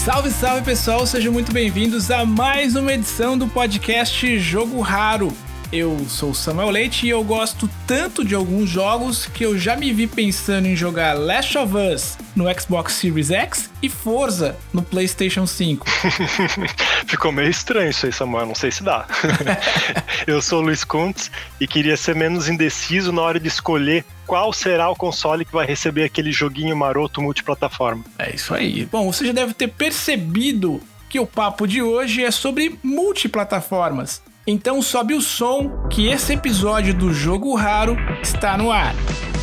Salve, salve pessoal, sejam muito bem-vindos a mais uma edição do podcast Jogo Raro. Eu sou o Samuel Leite e eu gosto tanto de alguns jogos que eu já me vi pensando em jogar Last of Us no Xbox Series X e Forza no PlayStation 5. Ficou meio estranho isso aí, Samuel, não sei se dá. Eu sou o Luiz Kuntz e queria ser menos indeciso na hora de escolher qual será o console que vai receber aquele joguinho maroto multiplataforma. É isso aí. Bom, você já deve ter percebido que o papo de hoje é sobre multiplataformas. Então sobe o som que esse episódio do Jogo Raro está no ar.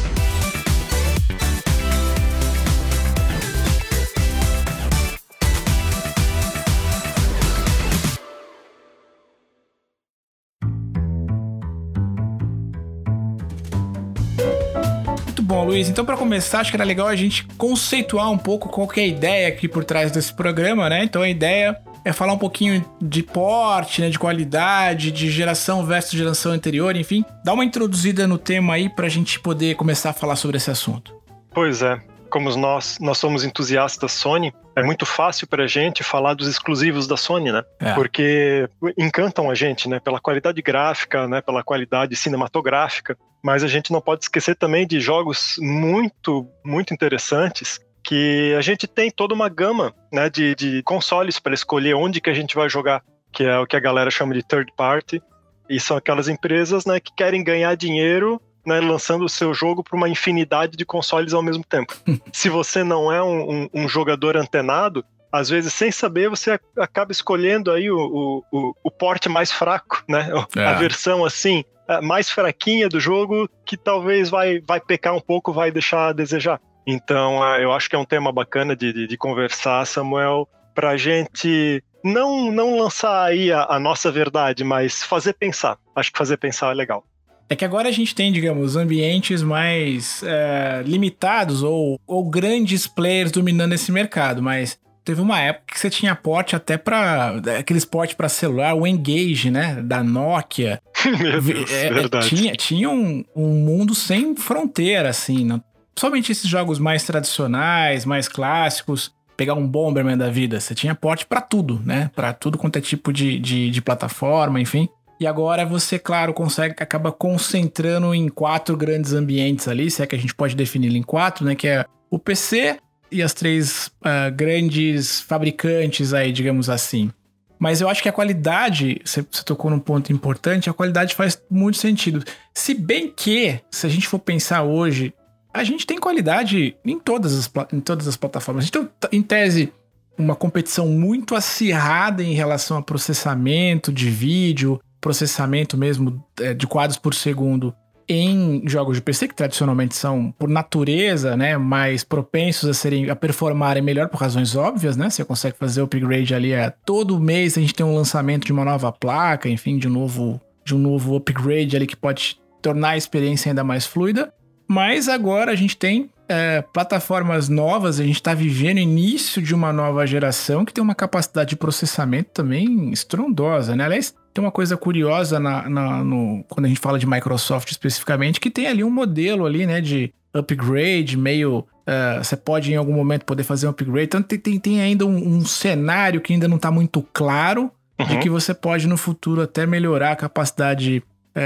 Muito bom, Luiz. Então, para começar, acho que era legal a gente conceituar um pouco qual que é a ideia aqui por trás desse programa, né? Então, a ideia é falar um pouquinho de porte, né, de qualidade, de geração versus geração anterior, enfim. Dá uma introduzida no tema aí pra gente poder começar a falar sobre esse assunto. Pois é, como nós somos entusiastas Sony, é muito fácil pra gente falar dos exclusivos da Sony, né? Porque encantam a gente, né? Pela qualidade gráfica, né? Pela qualidade cinematográfica. Mas a gente não pode esquecer também de jogos muito, muito interessantes que a gente tem toda uma gama, né, de consoles para escolher onde que a gente vai jogar, que é o que a galera chama de third party, e são aquelas empresas, né, que querem ganhar dinheiro, né, lançando o seu jogo para uma infinidade de consoles ao mesmo tempo. Se você não é um jogador antenado, às vezes sem saber você acaba escolhendo aí o porte mais fraco, né, a versão assim mais fraquinha do jogo, que talvez vai pecar um pouco, vai deixar a desejar. Então, eu acho que é um tema bacana de conversar, Samuel, pra gente não lançar aí a nossa verdade, mas fazer pensar. Acho que fazer pensar é legal. É que agora a gente tem, digamos, ambientes mais limitados ou grandes players dominando esse mercado, mas teve uma época que você tinha porte até para aqueles porte para celular, o Engage, né, da Nokia. Meu Deus, verdade. Tinha um mundo sem fronteira, assim, não. Somente esses jogos mais tradicionais, mais clássicos, pegar um Bomberman da vida, você tinha porte pra tudo, né? Pra tudo quanto é tipo de plataforma, enfim. E agora você, claro, acaba concentrando em 4 grandes ambientes ali, se é que a gente pode defini-lo em 4, né? Que é o PC e as 3 grandes fabricantes aí, digamos assim. Mas eu acho que a qualidade, você tocou num ponto importante, a qualidade faz muito sentido. Se bem que, se a gente for pensar hoje, a gente tem qualidade em todas as plataformas. A gente tem, em tese, uma competição muito acirrada em relação a processamento de vídeo, processamento mesmo de quadros por segundo em jogos de PC, que tradicionalmente são, por natureza, né, mais propensos a performarem melhor por razões óbvias, né? Você consegue fazer upgrade ali todo mês, a gente tem um lançamento de uma nova placa, enfim, de um novo upgrade ali que pode tornar a experiência ainda mais fluida. Mas agora a gente tem plataformas novas, a gente está vivendo o início de uma nova geração que tem uma capacidade de processamento também estrondosa, né? Aliás, tem uma coisa curiosa quando a gente fala de Microsoft especificamente, que tem ali um modelo ali, né, de upgrade, meio... você pode em algum momento poder fazer um upgrade, então tem ainda um cenário que ainda não está muito claro, de que você pode no futuro até melhorar a capacidade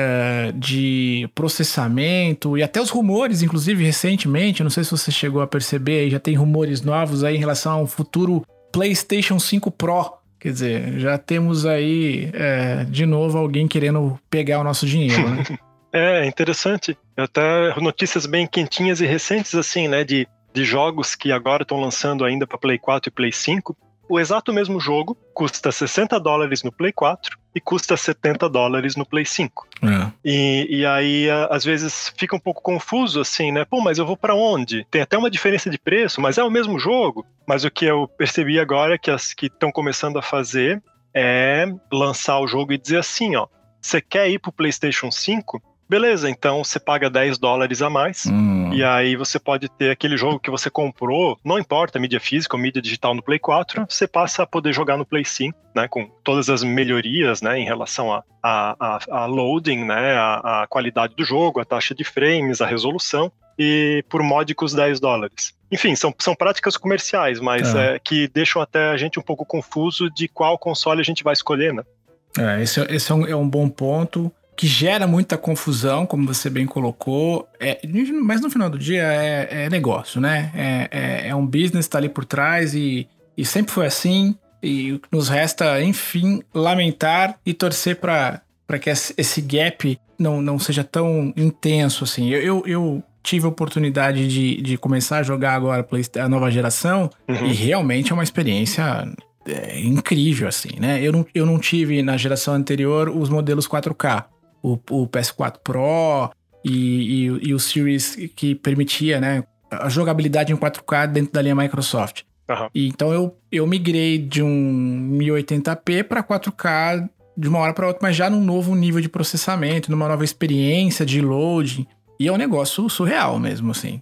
de processamento e até os rumores, inclusive recentemente, não sei se você chegou a perceber, já tem rumores novos aí em relação ao futuro PlayStation 5 Pro. Quer dizer, já temos aí de novo alguém querendo pegar o nosso dinheiro, né? É interessante. Até notícias bem quentinhas e recentes, assim, né? De jogos que agora estão lançando ainda para Play 4 e Play 5. O exato mesmo jogo custa $60 no Play 4 e custa $70 no Play 5. E aí, às vezes, fica um pouco confuso, assim, né? Pô, mas eu vou pra onde? Tem até uma diferença de preço, mas é o mesmo jogo. Mas o que eu percebi agora é que as que estão começando a fazer é lançar o jogo e dizer assim, ó, você quer ir pro PlayStation 5? Beleza, então você paga $10 a mais, e aí você pode ter aquele jogo que você comprou, não importa, mídia física ou mídia digital no Play 4, você passa a poder jogar no Play 5, né, com todas as melhorias, né, em relação a loading, né, a qualidade do jogo, a taxa de frames, a resolução, e por módicos $10. Enfim, são práticas comerciais, mas que deixam até a gente um pouco confuso de qual console a gente vai escolher, né? Esse é um bom ponto, que gera muita confusão, como você bem colocou, mas no final do dia é negócio, né? É um business, tá ali por trás e sempre foi assim, e nos resta, enfim, lamentar e torcer para que esse gap não seja tão intenso assim. Eu tive a oportunidade de começar a jogar agora a nova geração, e realmente é uma experiência incrível, assim, né? Eu não tive na geração anterior os modelos 4K, o PS4 Pro e o Series que permitia, né, a jogabilidade em 4K dentro da linha Microsoft. E então eu migrei de um 1080p para 4K de uma hora para outra, mas já num novo nível de processamento, numa nova experiência de loading. E é um negócio surreal mesmo, assim.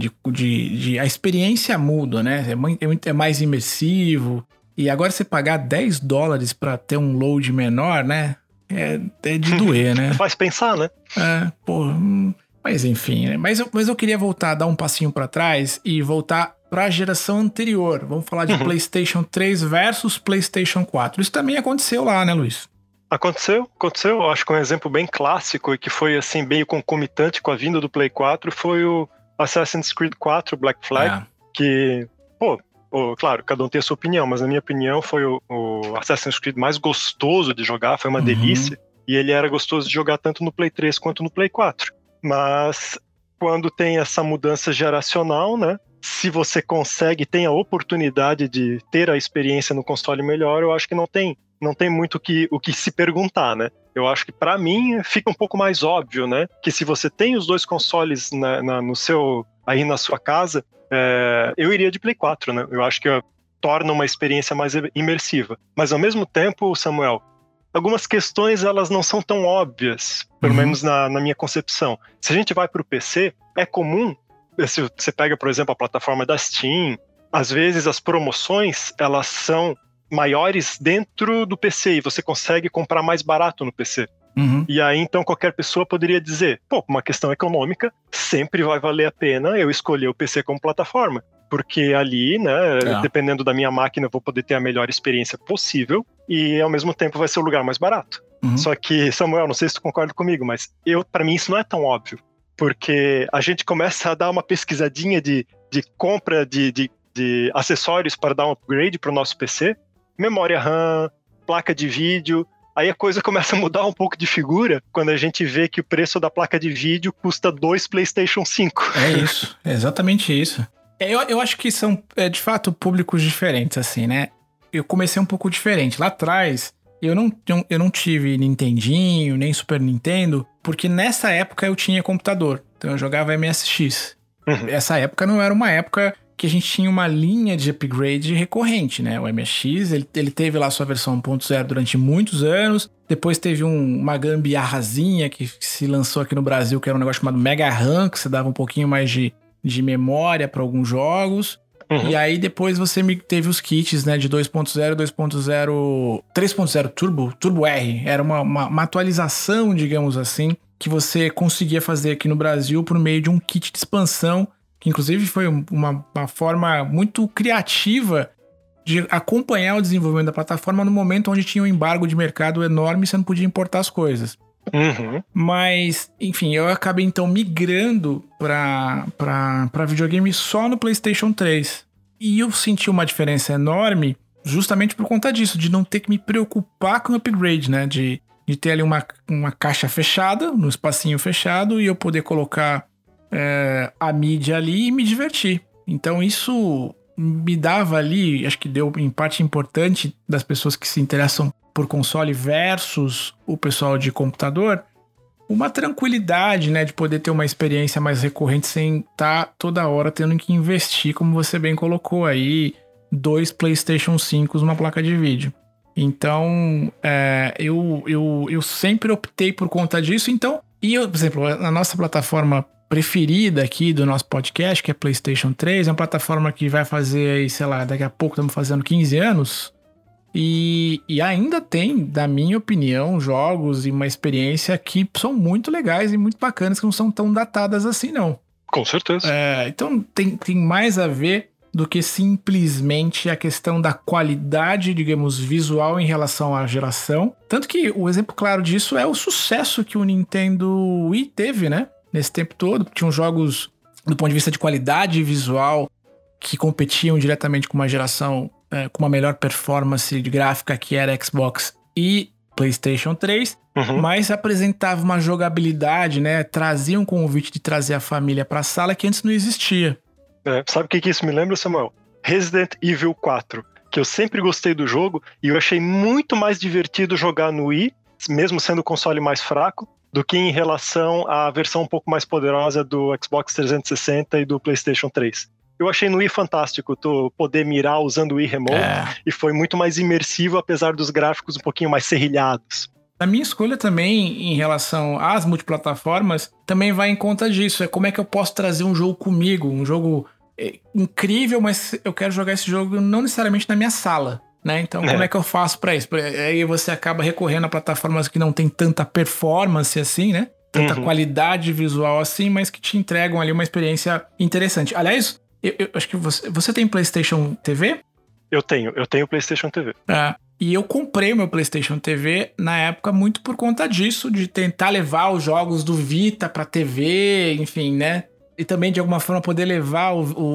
A experiência muda, né? É mais imersivo. E agora você pagar $10 pra ter um load menor, né? É de doer, né? Faz pensar, né? Mas enfim, né? Mas eu queria voltar, dar um passinho pra trás e voltar pra geração anterior. Vamos falar de PlayStation 3 versus PlayStation 4. Isso também aconteceu lá, né, Luiz? Aconteceu. Eu acho que um exemplo bem clássico e que foi assim meio concomitante com a vinda do Play 4 foi o Assassin's Creed 4 Black Flag, que, claro, cada um tem a sua opinião, mas na minha opinião foi o Assassin's Creed mais gostoso de jogar, foi uma delícia, e ele era gostoso de jogar tanto no Play 3 quanto no Play 4. Mas quando tem essa mudança geracional, né, se você tem a oportunidade de ter a experiência no console melhor, eu acho que não tem muito o que se perguntar, né? Eu acho que pra mim fica um pouco mais óbvio, né? Que se você tem os dois consoles aí na sua casa, eu iria de Play 4, né? Eu acho que torna uma experiência mais imersiva. Mas ao mesmo tempo, Samuel, algumas questões elas não são tão óbvias, pelo menos na minha concepção. Se a gente vai pro PC, é comum, se você pega, por exemplo, a plataforma da Steam, às vezes as promoções, elas são maiores dentro do PC e você consegue comprar mais barato no PC. E aí, então, qualquer pessoa poderia dizer, uma questão econômica, sempre vai valer a pena eu escolher o PC como plataforma, porque ali, né, dependendo da minha máquina, eu vou poder ter a melhor experiência possível e, ao mesmo tempo, vai ser o lugar mais barato. Só que, Samuel, não sei se tu concorda comigo, mas pra mim isso não é tão óbvio, porque a gente começa a dar uma pesquisadinha de compra de acessórios para dar um upgrade para o nosso PC, memória RAM, placa de vídeo, aí a coisa começa a mudar um pouco de figura quando a gente vê que o preço da placa de vídeo custa 2 PlayStation 5. É isso, é exatamente isso. Eu acho que são, de fato, públicos diferentes, assim, né? Eu comecei um pouco diferente. Lá atrás, eu não tive Nintendinho, nem Super Nintendo, porque nessa época eu tinha computador, então eu jogava MSX. Essa época não era uma época que a gente tinha uma linha de upgrade recorrente, né? O MSX, ele teve lá sua versão 1.0 durante muitos anos, depois teve uma gambiarrazinha que se lançou aqui no Brasil, que era um negócio chamado Mega RAM, que você dava um pouquinho mais de memória para alguns jogos, e aí depois você teve os kits, né, de 2.0, 2.0, 3.0 Turbo R, era uma atualização, digamos assim, que você conseguia fazer aqui no Brasil por meio de um kit de expansão, que inclusive foi uma forma muito criativa de acompanhar o desenvolvimento da plataforma no momento onde tinha um embargo de mercado enorme e você não podia importar as coisas. Mas, enfim, eu acabei então migrando pra videogame só no PlayStation 3. E eu senti uma diferença enorme justamente por conta disso, de não ter que me preocupar com o upgrade, né? De ter ali uma caixa fechada, no espacinho fechado, e eu poder colocar a mídia ali e me divertir. Então isso me dava ali, acho que deu em parte importante das pessoas que se interessam por console versus o pessoal de computador, uma tranquilidade, né, de poder ter uma experiência mais recorrente sem estar toda hora tendo que investir, como você bem colocou aí, 2 PlayStation 5 numa placa de vídeo. Então, eu sempre optei por conta disso. Então, por exemplo, a nossa plataforma preferida aqui do nosso podcast, que é PlayStation 3, é uma plataforma que vai fazer aí, sei lá, daqui a pouco estamos fazendo 15 anos, e ainda tem, na minha opinião, jogos e uma experiência que são muito legais e muito bacanas, que não são tão datadas assim, não. Com certeza. Então tem mais a ver do que simplesmente a questão da qualidade, digamos, visual em relação à geração. Tanto que o exemplo claro disso é o sucesso que o Nintendo Wii teve, né? Nesse tempo todo. Tinham jogos, do ponto de vista de qualidade visual, que competiam diretamente com uma geração com uma melhor performance de gráfica, que era Xbox e PlayStation 3, mas apresentava uma jogabilidade, né? Trazia um convite de trazer a família pra sala que antes não existia. Sabe o que isso me lembra, Samuel? Resident Evil 4, que eu sempre gostei do jogo e eu achei muito mais divertido jogar no Wii, mesmo sendo o console mais fraco, do que em relação à versão um pouco mais poderosa do Xbox 360 e do PlayStation 3. Eu achei no Wii fantástico tu poder mirar usando o Wii Remote e foi muito mais imersivo, apesar dos gráficos um pouquinho mais serrilhados. A minha escolha também em relação às multiplataformas também vai em conta disso. É como é que eu posso trazer um jogo comigo, um jogo incrível, mas eu quero jogar esse jogo não necessariamente na minha sala, né? Então como é que eu faço pra isso? Aí você acaba recorrendo a plataformas que não tem tanta performance assim, né? Tanta qualidade visual assim, mas que te entregam ali uma experiência interessante. Aliás, eu acho que você tem PlayStation TV? Eu tenho PlayStation TV. E eu comprei o meu PlayStation TV na época muito por conta disso, de tentar levar os jogos do Vita pra TV, enfim, né? E também, de alguma forma, poder levar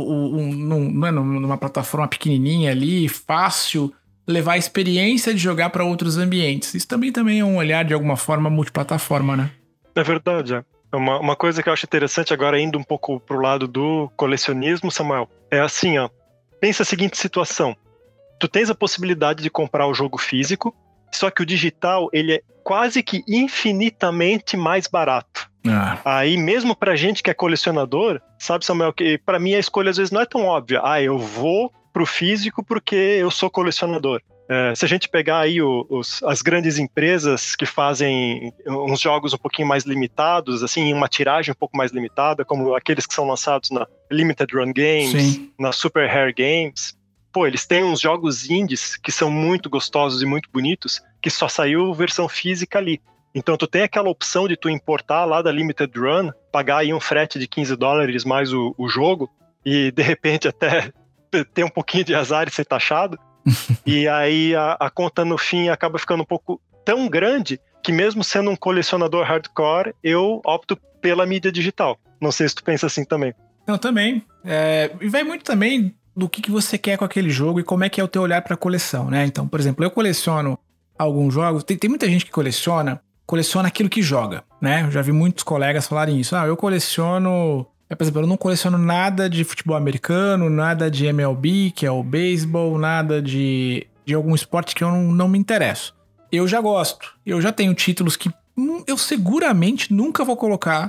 numa plataforma pequenininha ali, fácil, levar a experiência de jogar para outros ambientes. Isso também é um olhar, de alguma forma, multiplataforma, né? É verdade, Uma coisa que eu acho interessante agora, indo um pouco pro lado do colecionismo, Samuel, é assim, pensa a seguinte situação. Tu tens a possibilidade de comprar o jogo físico, só que o digital, ele é quase que infinitamente mais barato. Aí, mesmo pra gente que é colecionador, sabe, Samuel, que pra mim a escolha às vezes não é tão óbvia. Eu vou pro físico porque eu sou colecionador. Se a gente pegar aí as grandes empresas que fazem uns jogos um pouquinho mais limitados, assim, uma tiragem um pouco mais limitada, como aqueles que são lançados na Limited Run Games, na Super Rare Games, eles têm uns jogos indies que são muito gostosos e muito bonitos, que só saiu versão física ali. Então tu tem aquela opção de tu importar lá da Limited Run, pagar aí um frete de $15 mais o jogo, e de repente até ter um pouquinho de azar e ser taxado. E aí a conta no fim acaba ficando um pouco tão grande que mesmo sendo um colecionador hardcore, eu opto pela mídia digital. Não sei se tu pensa assim também. Não, também. E vai muito também do que você quer com aquele jogo e como é que é o teu olhar para a coleção, né? Então, por exemplo, eu coleciono alguns jogos. Tem muita gente que coleciona aquilo que joga, né? Eu já vi muitos colegas falarem isso. Eu coleciono... Por exemplo, eu não coleciono nada de futebol americano, nada de MLB, que é o beisebol, nada de algum esporte que eu não me interesso. Eu já gosto. Eu já tenho títulos que eu seguramente nunca vou colocar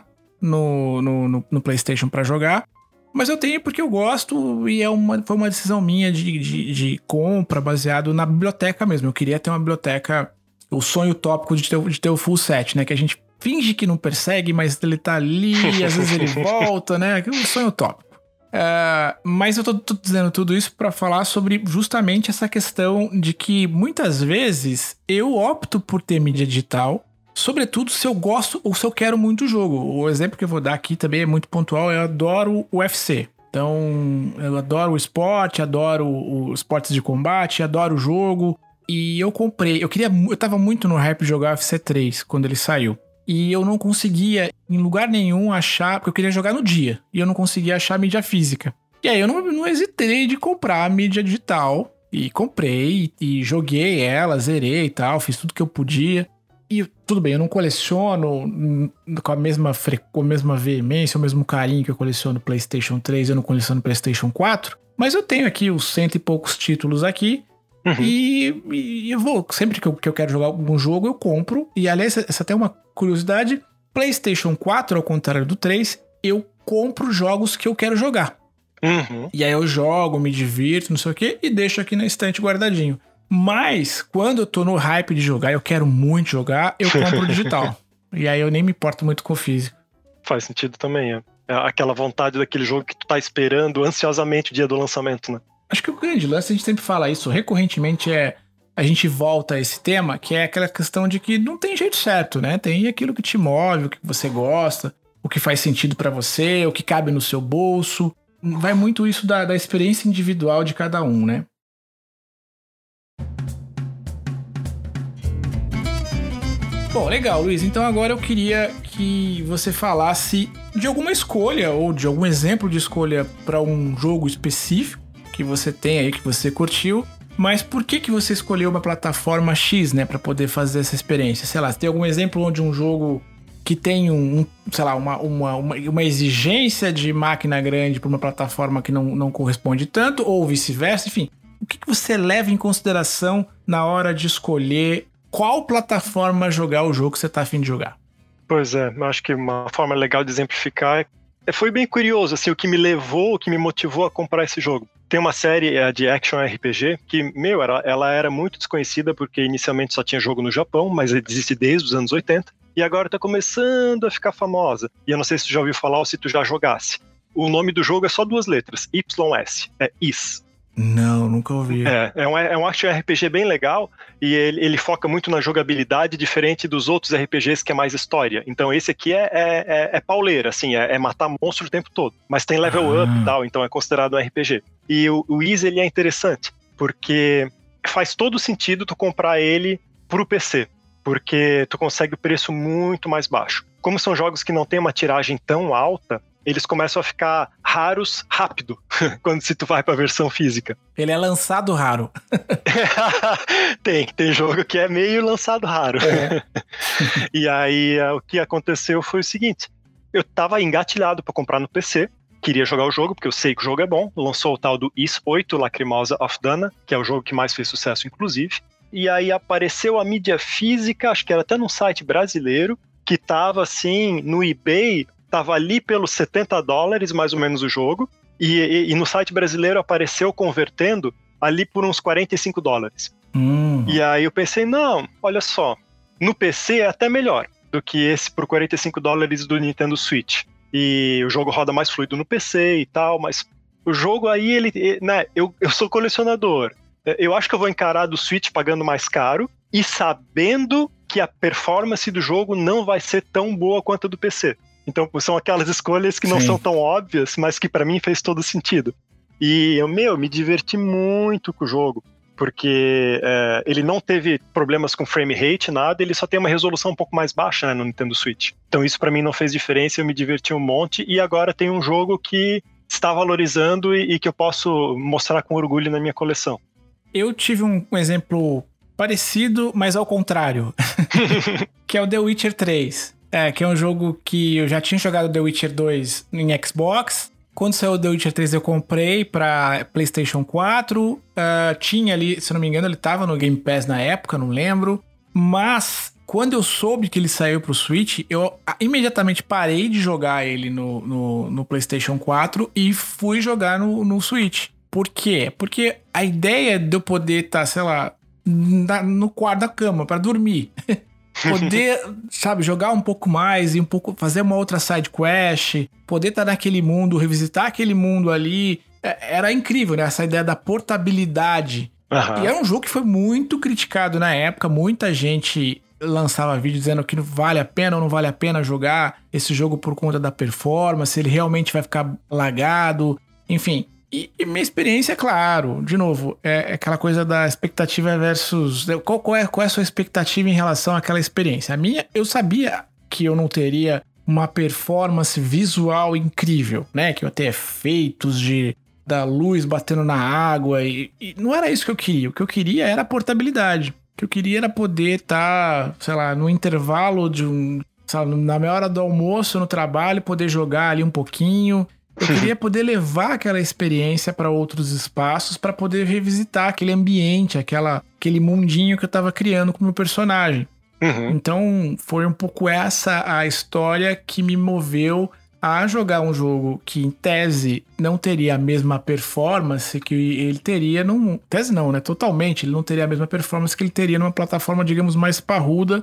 no PlayStation pra jogar, mas eu tenho porque eu gosto e foi uma decisão minha de compra baseado na biblioteca mesmo. Eu queria ter uma biblioteca, o sonho utópico de ter o full set, né? Que a gente finge que não persegue, mas ele tá ali, às vezes ele volta, né? É um sonho utópico. Mas eu tô dizendo tudo isso pra falar sobre justamente essa questão de que muitas vezes eu opto por ter mídia digital, sobretudo se eu gosto ou se eu quero muito o jogo. O exemplo que eu vou dar aqui também é muito pontual, eu adoro o UFC. Então, eu adoro o esporte, adoro os esportes de combate, adoro o jogo. E eu comprei, eu tava muito no hype de jogar o UFC 3 quando ele saiu. E eu não conseguia, em lugar nenhum, achar... Porque eu queria jogar no dia. E eu não conseguia achar mídia física. E aí eu não hesitei de comprar a mídia digital. E comprei, e joguei ela, zerei e tal. Fiz tudo que eu podia. E tudo bem, eu não coleciono com a mesma veemência, o mesmo carinho que eu coleciono PlayStation 3. Eu não coleciono PlayStation 4. Mas eu tenho aqui os 100 e poucos títulos aqui. E eu vou, sempre que eu quero jogar algum jogo, eu compro. E aliás, essa até é uma curiosidade: PlayStation 4, ao contrário do 3, eu compro jogos que eu quero jogar. E aí eu jogo, me divirto, não sei o que, e deixo aqui na estante guardadinho. Mas, quando eu tô no hype de jogar, eu quero muito jogar, eu compro o digital. E aí eu nem me importo muito com o físico. Faz sentido também, é aquela vontade daquele jogo que tu tá esperando ansiosamente o dia do lançamento, né? Acho que o grande lance, a gente sempre fala isso, recorrentemente a gente volta a esse tema, que é aquela questão de que não tem jeito certo, né? Tem aquilo que te move, o que você gosta. o que faz sentido pra você, o que cabe no seu bolso. Vai muito isso da experiência individual de cada um, né? Bom, legal, Luiz. Então agora eu queria que você falasse de alguma escolha ou de algum exemplo de escolha para um jogo específico que você tem aí, que você curtiu. Mas por que você escolheu uma plataforma X, né, para poder fazer essa experiência? Sei lá, você tem algum exemplo onde um jogo que tem sei lá, uma exigência de máquina grande para uma plataforma que não corresponde tanto, ou vice-versa, enfim. O que você leva em consideração na hora de escolher qual plataforma jogar o jogo que você tá a fim de jogar? Pois é, eu acho que uma forma legal de exemplificar foi bem curioso, assim, o que me motivou a comprar esse jogo. Tem uma série de Action RPG que, ela era muito desconhecida porque inicialmente só tinha jogo no Japão, mas existe desde os anos 80, e agora tá começando a ficar famosa. E eu não sei se tu já ouviu falar ou se tu já jogasse. O nome do jogo é só 2 letras, YS, é Is. Não, nunca ouvi. É um action RPG bem legal e ele foca muito na jogabilidade, diferente dos outros RPGs que é mais história. Então esse aqui é pauleira, assim, é matar monstro o tempo todo. Mas tem level up e tal, então é considerado um RPG. E o Easy, ele é interessante, porque faz todo sentido tu comprar ele pro PC, porque tu consegue o preço muito mais baixo. Como são jogos que não tem uma tiragem tão alta, eles começam a ficar raros rápido, se tu vai pra versão física. Ele é lançado raro. Tem jogo que é meio lançado raro. E aí, o que aconteceu foi o seguinte, eu tava engatilhado pra comprar no PC, queria jogar o jogo, porque eu sei que o jogo é bom, lançou o tal do Is 8 Lacrimosa of Dana, que é o jogo que mais fez sucesso, inclusive, e aí apareceu a mídia física, acho que era até num site brasileiro, que tava assim, no eBay, tava ali pelos $70, mais ou menos, o jogo, e no site brasileiro apareceu convertendo ali por uns $45. E aí eu pensei, não, olha só, no PC é até melhor do que esse por $45 do Nintendo Switch. E o jogo roda mais fluido no PC e tal, mas o jogo aí, né, eu sou colecionador, eu acho que eu vou encarar do Switch pagando mais caro e sabendo que a performance do jogo não vai ser tão boa quanto a do PC. Então são aquelas escolhas que não são tão óbvias, mas que pra mim fez todo sentido. E eu me diverti muito com o jogo, porque ele não teve problemas com frame rate, nada, ele só tem uma resolução um pouco mais baixa, né, no Nintendo Switch. Então isso pra mim não fez diferença, eu me diverti um monte, e agora tem um jogo que está valorizando e que eu posso mostrar com orgulho na minha coleção. Eu tive um exemplo parecido, mas ao contrário, que é o The Witcher 3. Que é um jogo que eu já tinha jogado The Witcher 2 em Xbox. Quando saiu o The Witcher 3 eu comprei pra PlayStation 4. Tinha ali, se eu não me engano, ele tava no Game Pass na época, não lembro. Mas quando eu soube que ele saiu pro Switch, eu imediatamente parei de jogar ele no PlayStation 4 e fui jogar no Switch. Por quê? Porque a ideia de eu poder estar, sei lá, no quarto da cama pra dormir... Poder, sabe, jogar um pouco mais e fazer uma outra side quest, poder estar naquele mundo, revisitar aquele mundo ali, era incrível, né? Essa ideia da portabilidade. E era um jogo que foi muito criticado na época, muita gente lançava vídeo dizendo que vale a pena ou não vale a pena jogar esse jogo por conta da performance, ele realmente vai ficar lagado, enfim... E minha experiência, é claro, de novo, é aquela coisa da expectativa versus... Qual é a sua expectativa em relação àquela experiência? A minha, eu sabia que eu não teria uma performance visual incrível, né? Que eu ia ter efeitos da luz batendo na água e não era isso que eu queria. O que eu queria era a portabilidade. O que eu queria era poder estar, sei lá, no intervalo na minha hora do almoço no trabalho, poder jogar ali um pouquinho... Eu queria poder levar aquela experiência para outros espaços para poder revisitar aquele ambiente, aquele mundinho que eu tava criando com o meu personagem. Então, foi um pouco essa a história que me moveu a jogar um jogo que, em tese, não teria a mesma performance que ele teria tese não, né? Totalmente. Ele não teria a mesma performance que ele teria numa plataforma, digamos, mais parruda.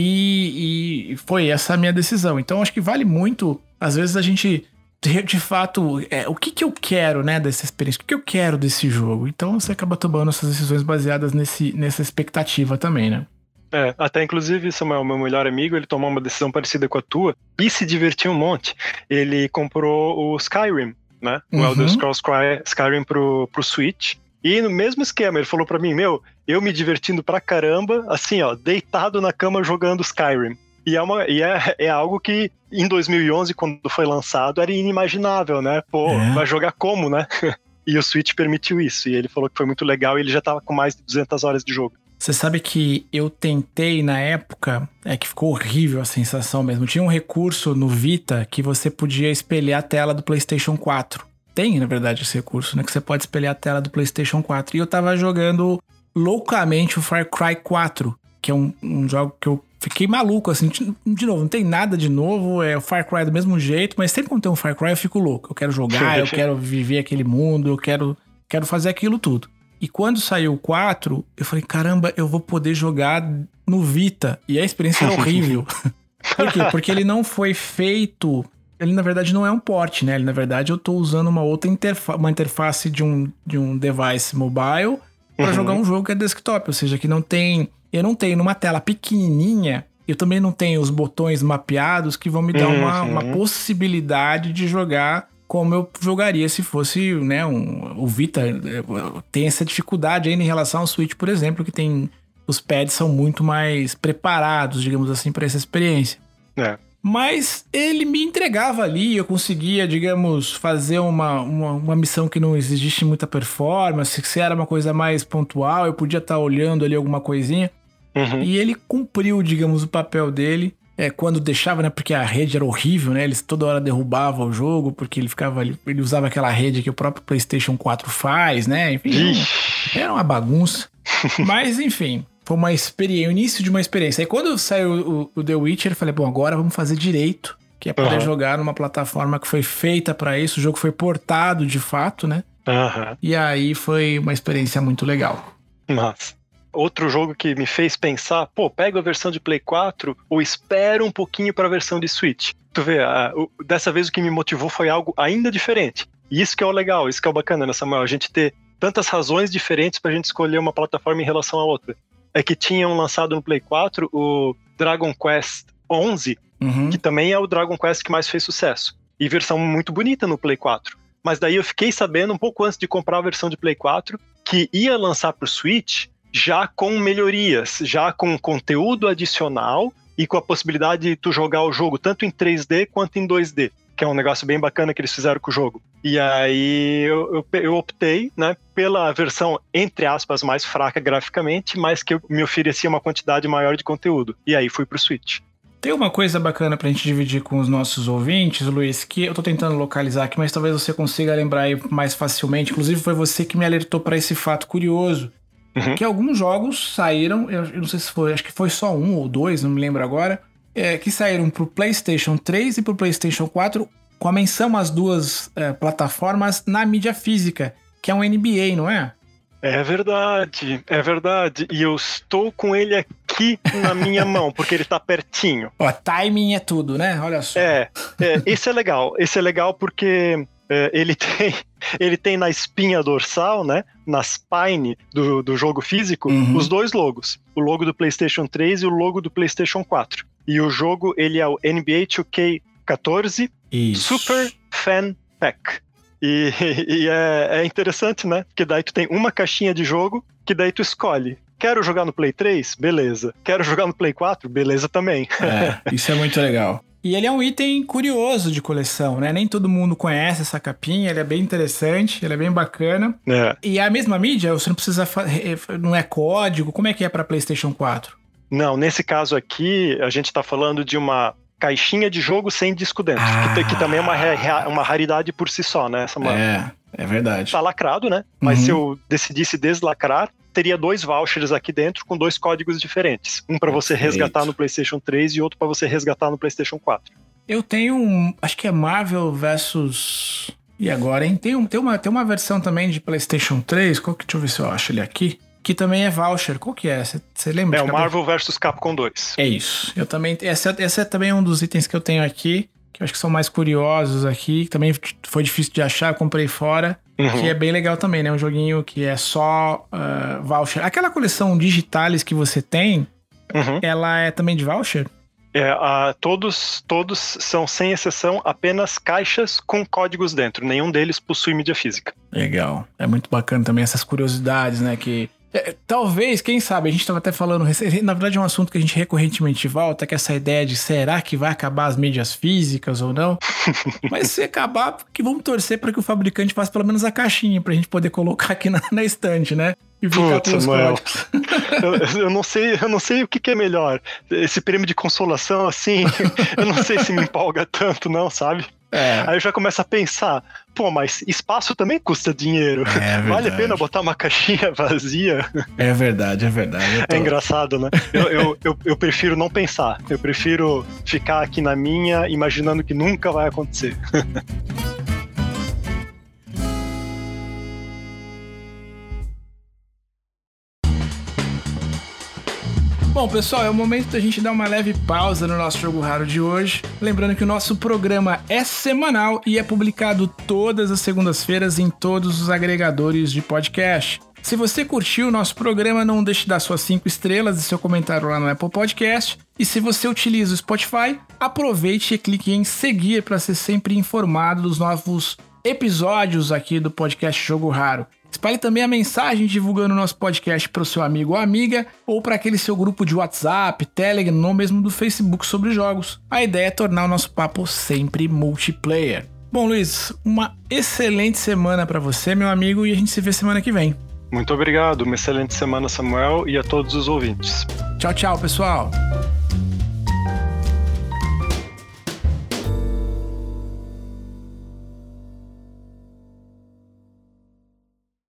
E foi essa a minha decisão. Então, acho que vale muito, às vezes, a gente... De fato, o que eu quero, né, dessa experiência? O que eu quero desse jogo? Então você acaba tomando essas decisões baseadas nessa expectativa também, né? Até inclusive, Samuel, meu melhor amigo, ele tomou uma decisão parecida com a tua e se divertiu um monte. Ele comprou o Skyrim, né? O Elder Scrolls Skyrim pro Switch. E no mesmo esquema, ele falou pra mim, eu me divertindo pra caramba, assim, ó, deitado na cama jogando Skyrim. E é algo que em 2011, quando foi lançado, era inimaginável, né? Vai jogar como, né? E o Switch permitiu isso. E ele falou que foi muito legal e ele já tava com mais de 200 horas de jogo. Você sabe que eu tentei na época, que ficou horrível a sensação mesmo. Tinha um recurso no Vita que você podia espelhar a tela do PlayStation 4. Tem, na verdade, esse recurso, né? Que você pode espelhar a tela do PlayStation 4. E eu tava jogando loucamente o Far Cry 4, que é um jogo que eu fiquei maluco, assim. De novo, não tem nada de novo, é o Far Cry do mesmo jeito, mas sempre quando tem um Far Cry eu fico louco. Eu quero jogar, eu quero viver aquele mundo, eu quero fazer aquilo tudo. E quando saiu o 4, eu falei, caramba, eu vou poder jogar no Vita. E a experiência é horrível. Por quê? Porque ele não foi feito... Ele, na verdade, não é um port, né? Ele, na verdade, eu tô usando uma outra interface de um device mobile para jogar um jogo que é desktop. Ou seja, que não tem... Eu não tenho numa tela pequenininha, eu também não tenho os botões mapeados que vão me dar uma possibilidade de jogar como eu jogaria se fosse, né, o Vita. Tem essa dificuldade ainda em relação ao Switch, por exemplo, que tem... Os pads são muito mais preparados, digamos assim, para essa experiência. Mas ele me entregava ali, eu conseguia, digamos, fazer uma missão que não exigisse muita performance, que se era uma coisa mais pontual, eu podia estar olhando ali alguma coisinha. E ele cumpriu, digamos, o papel dele. Quando deixava, né? Porque a rede era horrível, né? Eles toda hora derrubavam o jogo, porque ele usava aquela rede que o próprio PlayStation 4 faz, né? Enfim, era uma bagunça. Mas, enfim, foi o início de uma experiência. Aí quando saiu o The Witcher, eu falei, bom, agora vamos fazer direito, que é poder jogar numa plataforma que foi feita pra isso. O jogo foi portado, de fato, né? E aí foi uma experiência muito legal. Nossa. Outro jogo que me fez pensar, pega a versão de Play 4 ou espera um pouquinho para a versão de Switch. Tu vê, dessa vez o que me motivou foi algo ainda diferente. E isso que é o legal, isso que é o bacana, né, Samuel? A gente ter tantas razões diferentes pra gente escolher uma plataforma em relação à outra. É que tinham lançado no Play 4 o Dragon Quest 11, que também é o Dragon Quest que mais fez sucesso. E versão muito bonita no Play 4. Mas daí eu fiquei sabendo, um pouco antes de comprar a versão de Play 4, que ia lançar pro Switch já com melhorias, já com conteúdo adicional e com a possibilidade de tu jogar o jogo tanto em 3D quanto em 2D, que é um negócio bem bacana que eles fizeram com o jogo. E aí eu optei, né, pela versão, entre aspas, mais fraca graficamente, mas que me oferecia uma quantidade maior de conteúdo. E aí fui pro Switch. Tem uma coisa bacana pra gente dividir com os nossos ouvintes, Luiz, que eu tô tentando localizar aqui, mas talvez você consiga lembrar aí mais facilmente. Inclusive foi você que me alertou pra esse fato curioso. Que alguns jogos saíram, eu não sei se foi, acho que foi só um ou dois, não me lembro agora, que saíram pro PlayStation 3 e pro PlayStation 4 com a menção às duas plataformas na mídia física, que é um NBA, não é? É verdade. E eu estou com ele aqui na minha mão, porque ele tá pertinho. Timing é tudo, né? Olha só. Esse é legal porque... Ele tem na espinha dorsal, né, na spine do jogo físico, os dois logos. O logo do PlayStation 3 e o logo do PlayStation 4. E o jogo, ele é o NBA 2K14 Super Fan Pack. E é interessante, né, porque daí tu tem uma caixinha de jogo, que daí tu escolhe. Quero jogar no Play 3? Beleza. Quero jogar no Play 4? Beleza também. Isso é muito legal. E ele é um item curioso de coleção, né? Nem todo mundo conhece essa capinha, ele é bem interessante, ele é bem bacana. E a mesma mídia, você não precisa... Não é código? Como é que é para PlayStation 4? Não, nesse caso aqui, a gente tá falando de uma caixinha de jogo sem disco dentro, que também é uma raridade por si só, né? É verdade. Tá lacrado, né? Mas se eu decidisse deslacrar, teria 2 vouchers aqui dentro com 2 códigos diferentes. Um para você resgatar no PlayStation 3 e outro para você resgatar no PlayStation 4. Eu tenho acho que é Marvel versus... E agora, hein? Tem uma versão também de PlayStation 3, deixa eu ver se eu acho ele aqui, que também é voucher. Qual que é? Você lembra? É o Marvel versus Capcom 2. É isso. Eu também... Esse é também um dos itens que eu tenho aqui, que eu acho que são mais curiosos aqui, que também foi difícil de achar, comprei fora. Que é bem legal também, né? Um joguinho que é só voucher. Aquela coleção Digitalis que você tem, ela é também de voucher? Todos são, sem exceção, apenas caixas com códigos dentro. Nenhum deles possui mídia física. Legal. É muito bacana também essas curiosidades, né? Que talvez, quem sabe, a gente estava até falando, na verdade é um assunto que a gente recorrentemente volta, que é essa ideia de será que vai acabar as mídias físicas ou não? Mas se acabar, que vamos torcer para que o fabricante faça pelo menos a caixinha pra gente poder colocar aqui na estante, né? E ficar com os códigos. Eu não sei o que é melhor. Esse prêmio de consolação, assim, eu não sei se me empolga tanto, não, sabe? Aí eu já começo a pensar, mas espaço também custa dinheiro. Vale a pena botar uma caixinha vazia? É verdade. É engraçado, né? Eu prefiro não pensar. Eu prefiro ficar aqui na minha, imaginando que nunca vai acontecer. Bom, pessoal, é o momento da gente dar uma leve pausa no nosso Jogo Raro de hoje. Lembrando que o nosso programa é semanal e é publicado todas as segundas-feiras em todos os agregadores de podcast. Se você curtiu o nosso programa, não deixe de dar suas 5 estrelas e seu comentário lá no Apple Podcast. E se você utiliza o Spotify, aproveite e clique em seguir para ser sempre informado dos novos episódios aqui do podcast Jogo Raro. Espalhe também a mensagem divulgando o nosso podcast para o seu amigo ou amiga ou para aquele seu grupo de WhatsApp, Telegram ou mesmo do Facebook sobre jogos. A ideia é tornar o nosso papo sempre multiplayer. Bom, Luiz, uma excelente semana para você, meu amigo, e a gente se vê semana que vem. Muito obrigado, uma excelente semana, Samuel, e a todos os ouvintes. Tchau, pessoal.